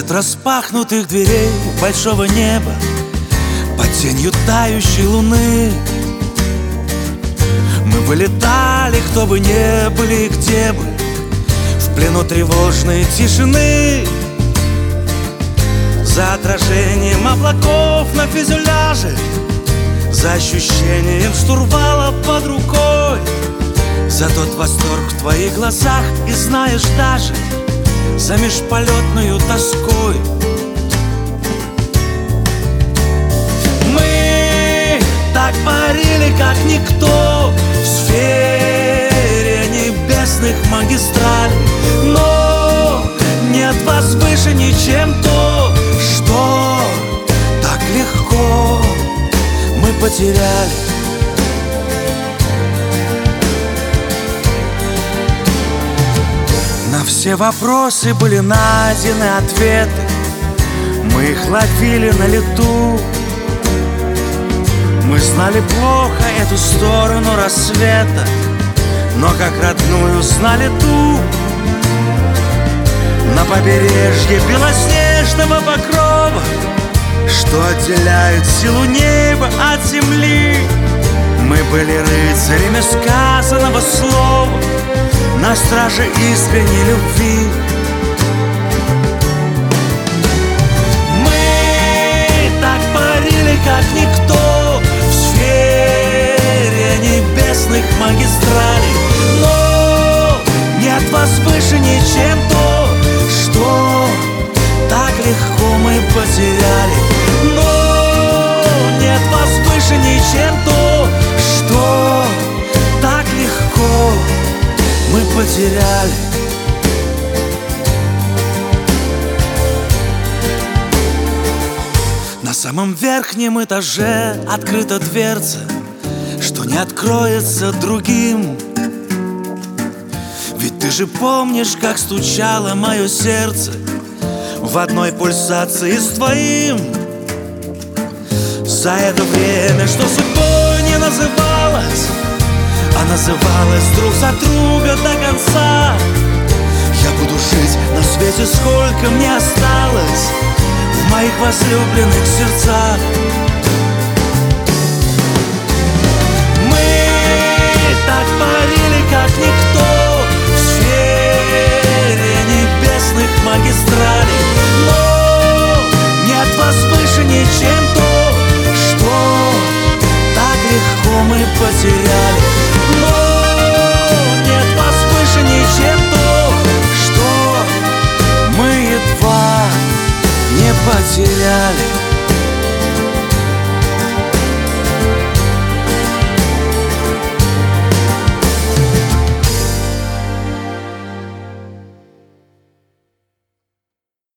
Свет распахнутых дверей большого неба под тенью тающей луны. Мы вылетали, кто бы не были, где бы, в плену тревожной тишины. За отражением облаков на фюзеляже, за ощущением штурвала под рукой, за тот восторг в твоих глазах и, знаешь, даже за межполетную тоской. Мы так парили, как никто, в сфере небесных магистралей, но нет возвышенней, чем то, что так легко мы потеряли. На все вопросы были найдены ответы, мы их ловили на лету. Мы знали плохо эту сторону рассвета, но как родную знали ту. На побережье белоснежного покрова, что отделяет силу неба от земли, мы были рыцарями сказанного слова, на страже искренней любви. Мы так парили, как никто, в сфере небесных магистралей, но нет возвышенней, чем то, что так легко мы потеряли. Но нет возвышенней, чем то, что так легко мы потеряли. На самом верхнем этаже открыта дверца, что не откроется другим. Ведь ты же помнишь, как стучало мое сердце в одной пульсации с твоим. За это время, что судьбой не называлось, а называлась друг за друга до конца, я буду жить на свете, сколько мне осталось в моих возлюбленных сердцах. Мы так парили, как никто, в сфере небесных магистралей, но нет возвышенней, чем то, что так легко мы потеряли.